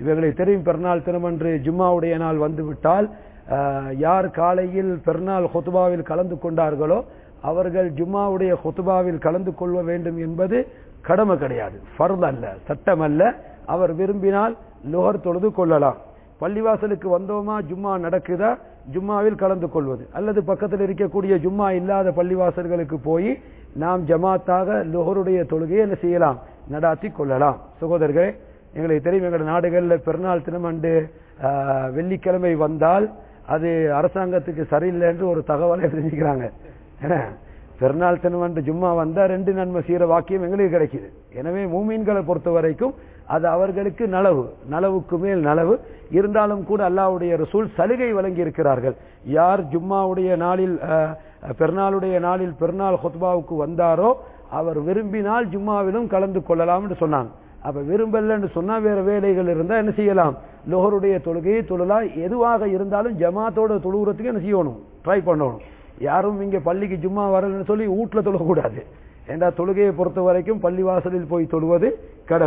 இவர்களை தெரியும் பெருநாள் தினமன்று ஜும்மாவுடைய நாள் வந்துவிட்டால் யார் காலையில் பெருநாள் ஹுத்பாவில் கலந்து கொண்டார்களோ அவர்கள் ஜும்மாவுடைய ஹுத்பாவில் கலந்து கொள்ள வேண்டும் என்பது கடமை கிடையாது, ஃபர்த் அல்ல, சட்டம் அல்ல. அவர் விரும்பினால் லுஹர் தொழுது கொள்ளலாம். பள்ளிவாசலுக்கு வந்தோமா ஜும்மா நடக்குதா ஜும்மாவில் கலந்து கொள்வது, அல்லது பக்கத்தில் இருக்கக்கூடிய ஜும்மா இல்லாத பள்ளிவாசல்களுக்கு போய் நாம் ஜமாத்தாக லுஹருடைய தொழுகையை என்ன செய்யலாம், நடாத்தி கொள்ளலாம். சகோதரர்களே, எங்களுக்கு தெரியும் எங்களுடைய நாடுகளில் பெருநாள் தினமன்று வெள்ளிக்கிழமை வந்தால் அது அரசாங்கத்துக்கு சரியில்லை என்று ஒரு தகவலை தெரிஞ்சுக்கிறாங்க. ஏன்னா பெருநாள் தினமன்று ஜும்மா வந்தா 2 நன்மை செய்யற வாக்கியம் எங்களுக்கு கிடைக்குது. எனவே மூமீன்களை பொறுத்த வரைக்கும் அது அவர்களுக்கு நலவுக்கு மேல் நலவு. இருந்தாலும் கூட அல்லாஹ்வுடைய ரசூல் சலுகை வழங்கி இருக்கிறார்கள். யார் ஜும்மாவுடைய நாளில் பெருநாளுடைய நாளில் பெருநாள் ஹுத்பாவுக்கு வந்தாரோ அவர் விரும்பினால் ஜும்மாவிலும் கலந்து கொள்ளலாம் என்று சொன்னாங்க. அப்ப விரும்பலன்னு சொன்னா வேற வேலைகள் இருந்தா என்ன செய்யலாம், லுஹருடைய தொழுகையை தொழலாம். எதுவாக இருந்தாலும் ஜமாத்தோட தொழுகிறதுக்கு என்ன செய்யணும், ட்ரை பண்ணணும். யாரும் இங்க பள்ளிக்கு ஜும்மா வரலன்னு சொல்லி வீட்டுல தொழக்கூடாது. ஏண்டா தொழுகையை பொறுத்த வரைக்கும் பள்ளிவாசலில் போய் தொழுவது கடமை.